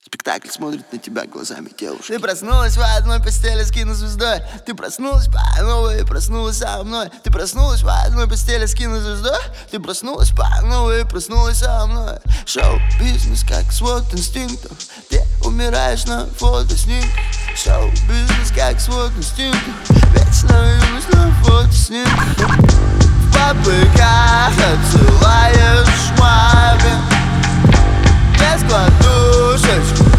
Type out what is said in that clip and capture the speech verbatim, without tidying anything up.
Спектакль смотрит на тебя глазами девушки. Ты проснулась в одной постели с кинозвездой. Ты проснулась по новой, проснулась со мной. Ты проснулась в одной постели с кинозвездой. Ты проснулась по новой, проснулась со мной. Шоу-бизнес как свод инстинктов. Ты умираешь на фотоснимках. Шоу-бизнес как свод инстинктов. Вечно юность на фотоснимках. В попыхах отсылаешь маме без кладушечку.